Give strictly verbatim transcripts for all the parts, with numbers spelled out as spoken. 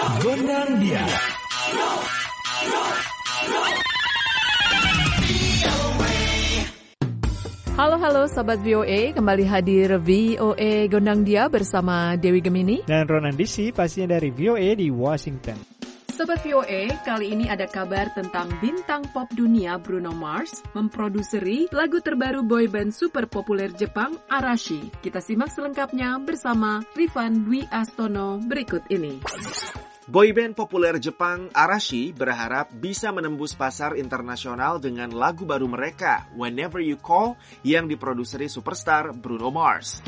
Gondang Dia. Halo-halo Sobat V O A, kembali hadir V O A Gondang Dia bersama Dewi Gemini dan Ronan Disi, pastinya dari V O A di Washington. Sobat V O A, kali ini ada kabar tentang bintang pop dunia Bruno Mars memproduseri lagu terbaru boyband super populer Jepang Arashi. Kita simak selengkapnya bersama Rifan Dwi Astono berikut ini. Boyband populer Jepang Arashi berharap bisa menembus pasar internasional dengan lagu baru mereka, Whenever You Call, yang diproduseri superstar Bruno Mars.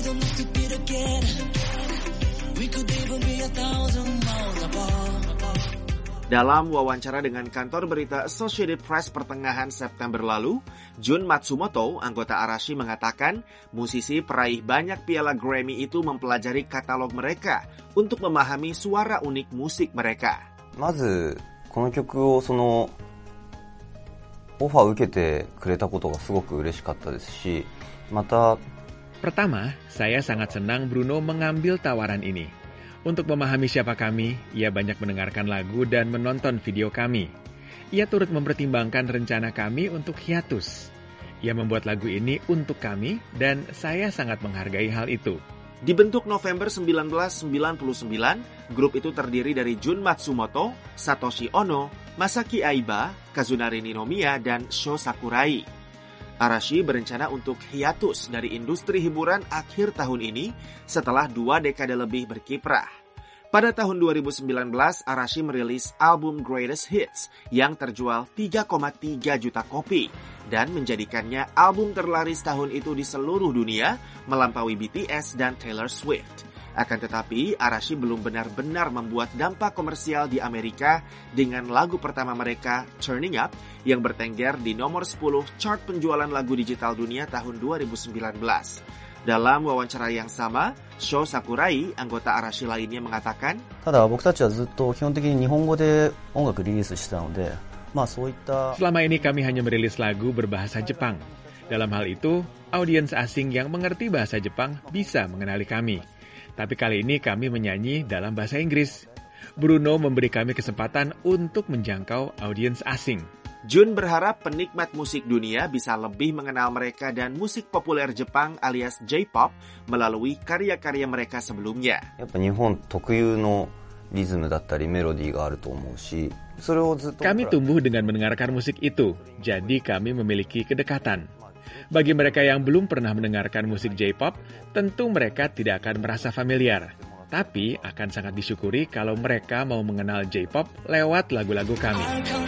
Dalam wawancara dengan kantor berita Associated Press pertengahan September lalu, Jun Matsumoto, anggota Arashi, mengatakan musisi peraih banyak piala Grammy itu mempelajari katalog mereka untuk memahami suara unik musik mereka. まずこの曲をそのオファーを受けてくれたことがすごく嬉しかったですし、また Pertama, saya sangat senang Bruno mengambil tawaran ini. Untuk memahami siapa kami, ia banyak mendengarkan lagu dan menonton video kami. Ia turut mempertimbangkan rencana kami untuk hiatus. Ia membuat lagu ini untuk kami dan saya sangat menghargai hal itu. Dibentuk November seribu sembilan ratus sembilan puluh sembilan, grup itu terdiri dari Jun Matsumoto, Satoshi Ono, Masaki Aiba, Kazunari Ninomiya, dan Sho Sakurai. Arashi berencana untuk hiatus dari industri hiburan akhir tahun ini setelah dua dekade lebih berkiprah. Pada tahun dua ribu sembilan belas, Arashi merilis album Greatest Hits yang terjual tiga koma tiga juta kopi dan menjadikannya album terlaris tahun itu di seluruh dunia, melampaui B T S dan Taylor Swift. Akan tetapi, Arashi belum benar-benar membuat dampak komersial di Amerika dengan lagu pertama mereka, Turning Up, yang bertengger di nomor sepuluh chart penjualan lagu digital dunia tahun dua ribu sembilan belas. Dalam wawancara yang sama, Sho Sakurai, anggota Arashi lainnya, mengatakan, ただ僕たちはずっと基本的に日本語で音楽リリースしてたので、まあそういった Selama ini kami hanya merilis lagu berbahasa Jepang. Dalam hal itu, audiens asing yang mengerti bahasa Jepang bisa mengenali kami. Tapi kali ini kami menyanyi dalam bahasa Inggris. Bruno memberi kami kesempatan untuk menjangkau audiens asing. Jun berharap penikmat musik dunia bisa lebih mengenal mereka dan musik populer Jepang alias J-pop melalui karya-karya mereka sebelumnya. やっぱ日本特有のリズムだったりメロディーがあると思うし、それをずっと Kami tumbuh dengan mendengarkan musik itu, jadi kami memiliki kedekatan. Bagi mereka yang belum pernah mendengarkan musik J-pop, tentu mereka tidak akan merasa familiar. Tapi akan sangat disyukuri kalau mereka mau mengenal J-pop lewat lagu-lagu kami.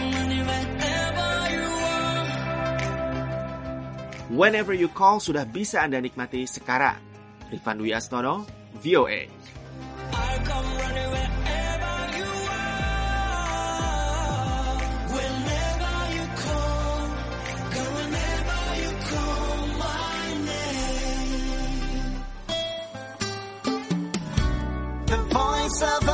Whenever You Call sudah bisa Anda nikmati sekarang. Rifan Dwi Astono, V O A. The voice of